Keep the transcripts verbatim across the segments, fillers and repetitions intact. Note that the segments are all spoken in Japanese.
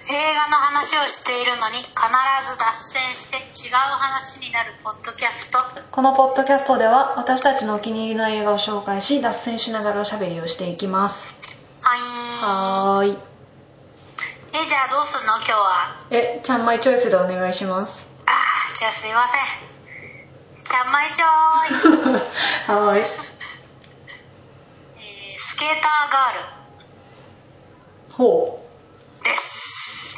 映画の話をしているのに必ず脱線して違う話になるポッドキャスト。 このポッドキャストでは私たちのお気に入りの映画を紹介し、脱線しながらおしゃべりをしていきます。 はーい。 はーい。 え、じゃあどうすんの今日は。 え、ちゃんまいチョイスでお願いします。 あー、じゃあすいません。ちゃんまいちょーい。 はーい。 えー、スケーターガールほです。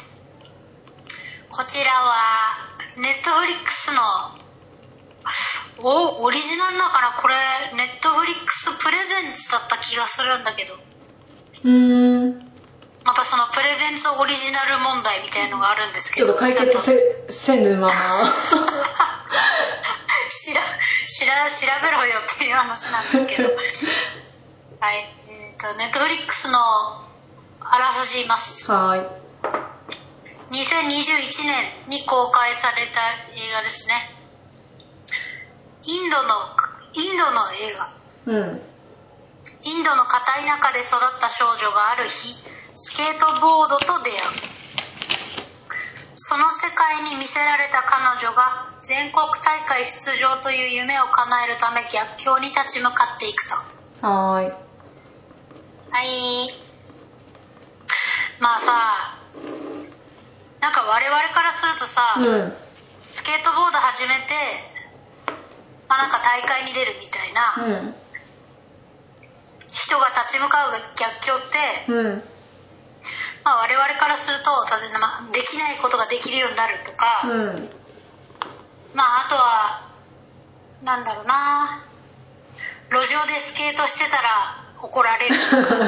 こちらはネットフリックスのおオリジナルなのかな。これネットフリックスプレゼンツだった気がするんだけど、 う。うーん。 またそのプレゼンツオリジナル問題みたいのがあるんですけど、 ちょっと解決せせぬまましらしら調べろよっていう話なんですけどはい、えーと、ネットフリックスのあらすじ言います。 はーい。 にせんにじゅういちねんに公開された映画ですね。インドのインドの映画。 うん。 インドの片田舎で育った少女がある日スケートボードと出会う。その世界に魅せられた彼女が全国大会出場という夢を叶えるため逆境に立ち向かっていくと。 はーい。 はい。まあさ、なんか我々からするとさ、 うん。 スケートボード始めて、まあなんか大会に出るみたいな、 うん。 人が立ち向かう逆境って、 うん。 まあ我々からすると、例えばまあできないことができるようになるとか、 うん。 まああとはなんだろうな、路上でスケートしてたら怒られる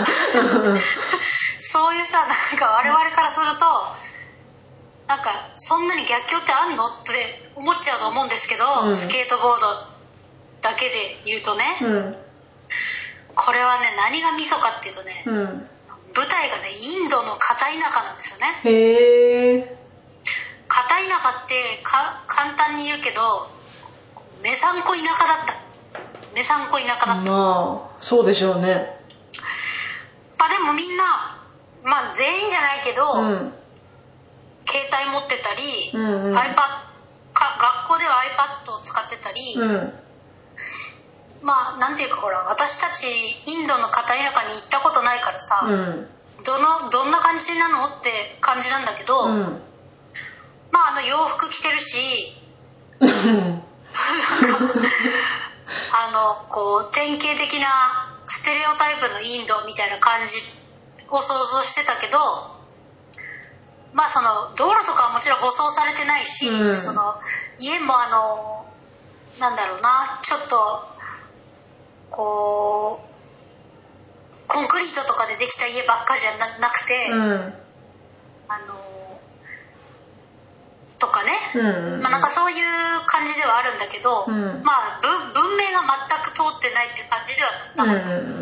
そういうさ、なんか我々からするとなんかそんなに逆境ってあんのって思っちゃうと思うんですけど、うん、スケートボードだけで言うとね、うん、これはね何がミソかっていうとね、うん、舞台がねインドの片田舎なんですよね。 へー。 片田舎ってか簡単に言うけどめさんこ田舎だった。めさんこ田舎だった。 まあそうでしょうね。 まあでもみんなまあ全員じゃないけど、うん、携帯持ってたり、うんうん、iPad か学校では iPad を使ってたり、うん、まあなんていうかほら私たちインドの片田舎に行ったことないからさ、うん、どのどんな感じなのって感じなんだけど、うん、まああの洋服着てるしなんかあのこう典型的なステレオタイプのインドみたいな感じを想像してたけど、まあその道路とかはもちろん舗装されてないし、うん、その家もあのなんだろうな、ちょっとこうコンクリートとかでできた家ばっかじゃ な, なくて、うん、あのとかね、うんうん、まあなんかそういう感じではあるんだけど、うん、まあ 文, 文明が全く通ってないっていう感じではなかった、うんうん、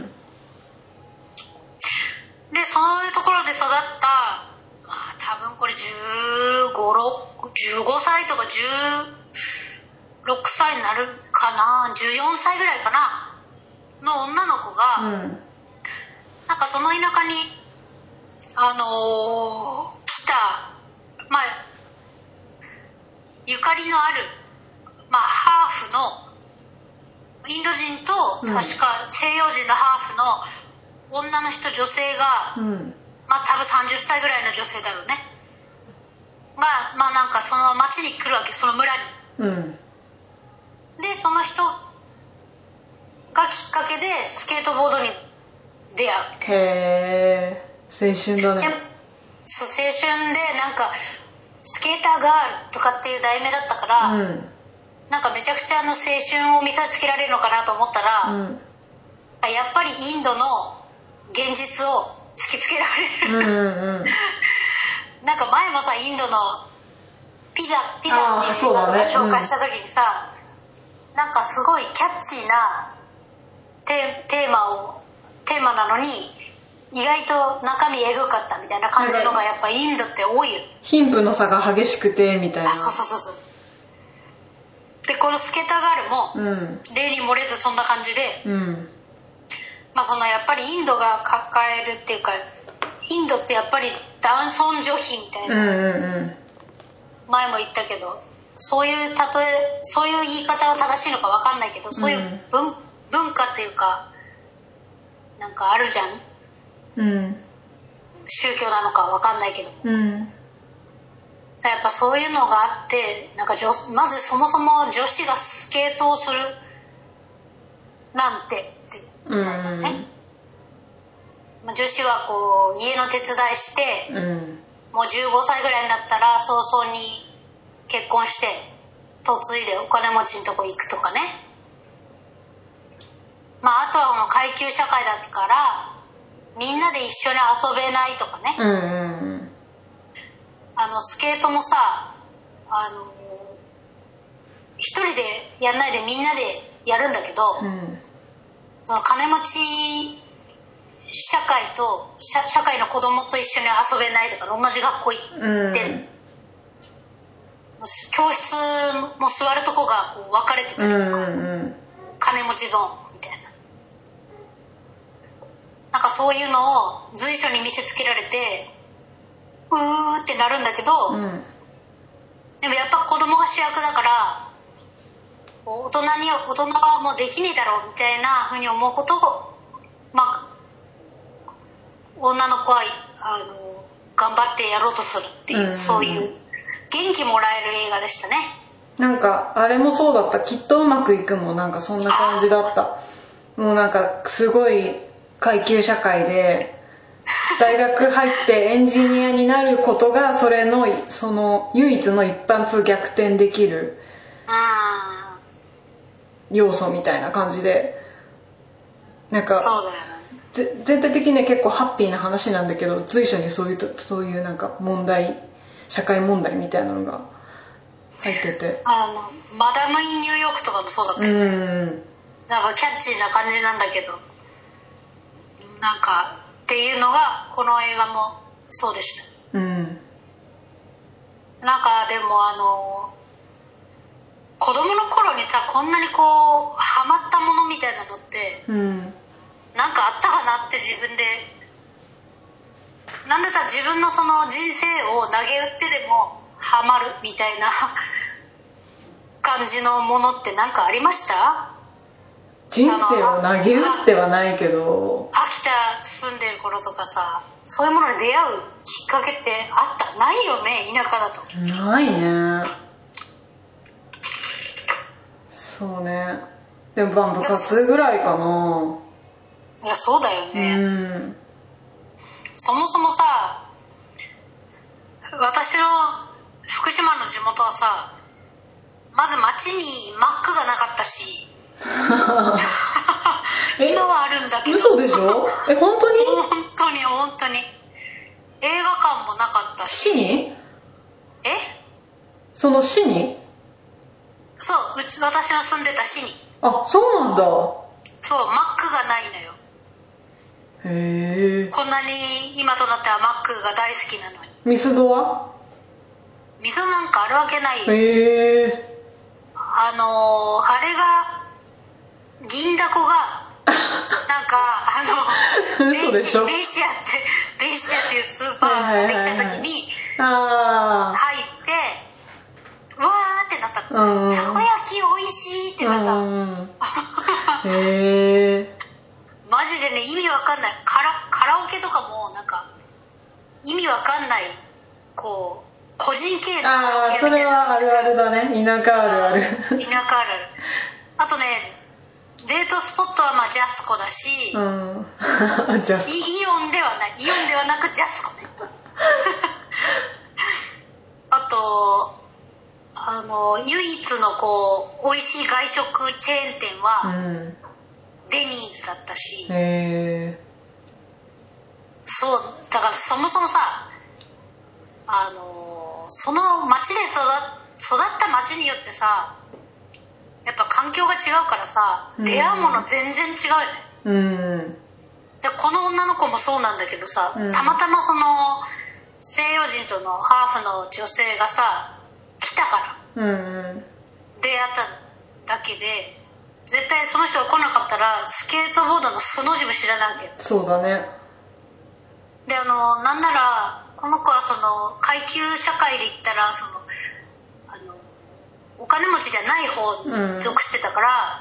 でそういうところで育ったまあ多分これじゅうご、じゅうごさいとかじゅうろくさいになるかな、じゅうよんさいぐらいかなの女の子が、うん、なんかその田舎にあのー、来たまあゆかりのある、まあ、ハーフのインド人と確か西洋人のハーフの女の人女性が、うん、まあ多分さんじゅっさいぐらいの女性だろうねが、まあなんかその町に来るわけ、その村に、うん、でその人がきっかけでスケートボードに出会うみたいな。 へー、青春だね。 そう青春でなんかスケーターガールとかっていう題名だったから、うん、なんかめちゃくちゃあの青春を見せつけられるのかなと思ったら、うん、やっぱりインドの現実を突きつけられる、うんうんうん、なんか前もさインドのピザピザっていう映画を紹介した時にさ、うん、なんかすごいキャッチーなテ, テーマをテーマなのに意外と中身エグかったみたいな感じのがやっぱインドって多いよ。 貧富の差が激しくてみたいな。 そうそうそうそう。でこのスケーターガールも、うん、例に漏れずそんな感じで、うん、まあそのやっぱりインドが抱えるっていうかインドってやっぱり男尊女卑みたいな、 うんうんうん前も言ったけど、そういう例えそういう言い方が正しいのか分かんないけど、そういう文、文化っていうかなんかあるじゃん、 うん宗教なのか分かんないけど、 うんやっぱそういうのがあって、なんか女まずそもそも女子がスケートをするなんてってみたいなね、まあ、女子はこう家の手伝いして、 うん、 もうじゅうごさいぐらいになったら早々に結婚して嫁いでお金持ちのとこ行くとかね、まあ、あとはこの階級社会だからみんなで一緒に遊べないとかね、 うんうんうん、 あのスケートもさ、あの一人でやらないでみんなでやるんだけど、 うん、 その金持ち社会と 社, 社会の子供と一緒に遊べないとか同じ学校行ってる、うん、教室も座るとこがこう分かれてたりとか、うんうんうん、金持ちゾーンみたいな、なんかそういうのを随所に見せつけられてうーってなるんだけど、うん、でもやっぱ子供が主役だから大人に大人はもうできねえだろうみたいなふうに思うことを、まあ、女の子はあの頑張ってやろうとするっていう、うんうんうん、そういう元気もらえる映画でしたね。 なんかあれもそうだった、きっとうまくいくもなんかそんな感じだった。もうなんかすごい階級社会で大学入ってエンジニアになることがそれのその唯一の一発逆転できる要素みたいな感じで、なんかそうだよね、 全体的には結構ハッピーな話なんだけど、随所にそういうそういうなんか問題、社会問題みたいなのが入ってて、 あのマダム・イン・ニューヨークとかもそうだったけど、うん、なんかキャッチーな感じなんだけど、なんかっていうのがこの映画もそうでした。うん、なんかでもあの子供の頃にさ、こんなにこうハマったものみたいなのって、うん、なんかあったかなって自分で、なんでさ自分のその人生を投げ打ってでもハマるみたいな感じのものって何かありました？ 人生を投げ打ってはないけど、 秋田住んでる頃とかさ、そういうものに出会うきっかけってあった？ないよね、田舎だと。 ないね。そうね。でもまあ部活ぐらいかな。 いやそうだよね、うん、そもそもさ、私の福島の地元はさ、まず町にマックがなかったし今はあるんだけど。 嘘でしょ？え、本当に？ 本当に本当に映画館もなかったし。 市に？ え？ その市に？ そう、うち私の住んでた市に。 あ、そうなんだ。 そう、マックがないのよ。 へえ。 こんなに今となってはマックが大好きなのに。 ミスドは？ ミスドなんかあるわけないよ。 へえ。 あのー、あれが銀だこがなんかあの嘘でしょ？ ベイシアってベイシアっていうスーパーができた時に入ってわーってなったの。たこ焼き美味しいってなったの。 へえ。 マジでね、意味わかんない。カラ、カラオケとかもなんか意味わかんない、こう個人系のカラオケみたいな。 ああ、それはあるあるだね。田舎あるある。 田舎あるある。あとね、デートスポットはまあジャスコだし、うん、ジャスコ。イオンではない、イオンではなくジャスコねあとあの唯一のこう美味しい外食チェーン店は、うん、デニーズだったし。へー。そうだからそもそもさ、あのその町で育育った町によってさ、やっぱ環境が違うからさ、出会うもの全然違うよね。うん。でこの女の子もそうなんだけどさ、うん、たまたまその西洋人とのハーフの女性がさ来たから、うん、出会っただけで、絶対その人が来なかったらスケートボードの素の字も知らないわけ。 そうだね。 であのなんならここの子はその階級社会で言ったらそのあのお金持ちじゃない方に属してたから、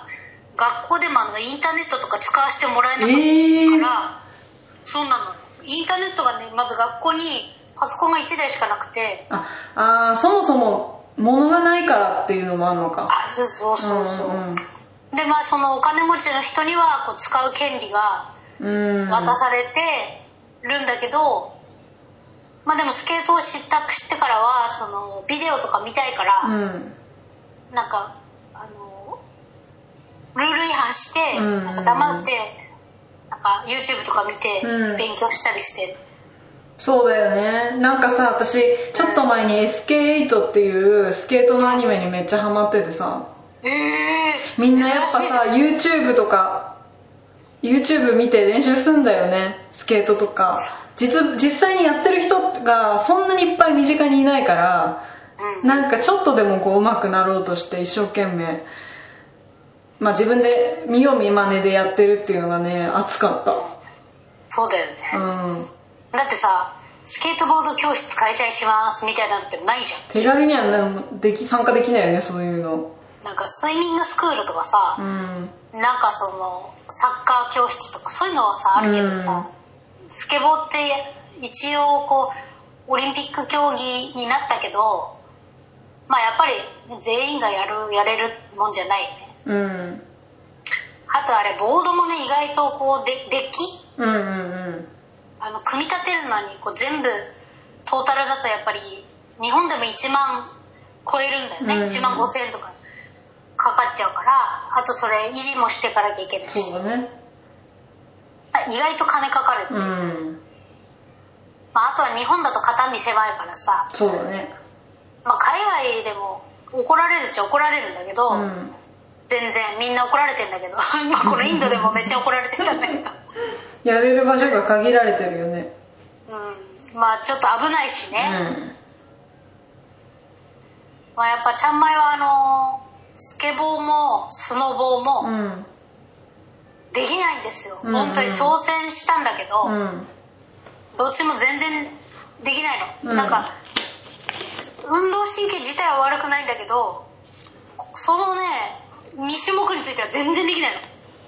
うん、学校でもあのインターネットとか使わせてもらえなかったから、えー、そうなの。インターネットがね、まず学校にパソコンがいちだいしかなくて、 ああ、そもそも物がないからっていうのもあるのか。 あ、そうそうそうそう、うんうん、でまあそのお金持ちの人にはこう使う権利が渡されてるんだけど、まあでもスケートを知った知ってからはそのビデオとか見たいから、うん、なんかあのルール違反して、うん、なんか黙ってなんか YouTube とか見て勉強したりして、うん、 そうだよね。なんかさ、私ちょっと前に エスケーエイト っていうスケートのアニメにめっちゃハマっててさ、 えー、 みんなやっぱさ YouTube とか YouTube 見て練習すんだよね、スケートとか。 実, 実際にやってる人がそんなにいっぱい身近にいないから、うん、なんかちょっとでもこう上手くなろうとして一生懸命、まあ、自分で見よう見まねでやってるっていうのがね、熱かった。 そうだよね、うん、だってさスケートボード教室開催しますみたいなのってないじゃん。 手軽にはでき参加できないよね、そういうの。 なんかスイミングスクールとかさ、うん、なんかそのサッカー教室とかそういうのはさあるけどさ、うん、スケボーって一応こうオリンピック競技になったけど、まあやっぱり全員がやるやれるもんじゃないよね。うん、あとあれボードもね意外とこうデデッキ、うんうんうん、あの組み立てるのにこう全部トータルだとやっぱり日本でもいちまん超えるんだよね、うんうん、いちまんごせんえんとかかかっちゃうから、あとそれ維持もしていかなきゃいけないし、 そうだね、 意外と金かかるって、うん、まあ、あとは日本だと肩身狭いからさ、 そうだね、 まあ、海外でも怒られるっちゃ怒られるんだけど、うん、全然みんな怒られてんだけど今このインドでもめっちゃ怒られてたんだけどやれる場所が限られてるよね。 うん、まあちょっと危ないしね、うん、まあ、やっぱちゃんまいはあのスケボーもスノボーもできないんですよ、うん、本当に挑戦したんだけど、うん、どっちも全然できないの、うん、なんか運動神経自体は悪くないんだけど、そのねに種目については全然できないの。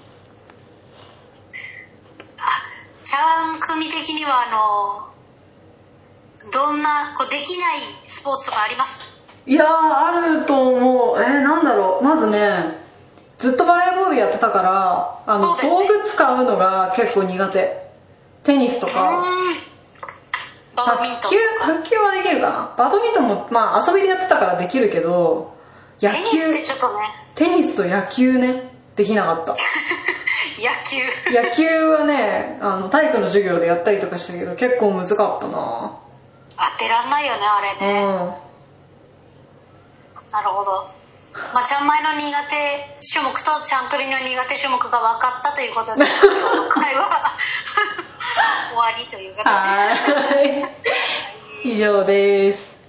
あ、ちゃん組的にはあのどんなこうできないスポーツとかあります？ いやーあると思う。えー、なんだろう、まずねずっとバレーボールやってたからあの、ね、道具使うのが結構苦手。テニスとかバドミントンとか卓球、卓球はできるかな。バドミントンもまあ遊びでやってたからできるけど、 野球テニスってちょっとね、 テニスと野球ねできなかった野球野球はねあの体育の授業でやったりとかしたけど結構難かったな。 当てらんないよねあれね、うん、なるほど。まあ、ちゃんまいの苦手種目とちゃんとりの苦手種目が分かったということで今回は終わりという形ではい以上です。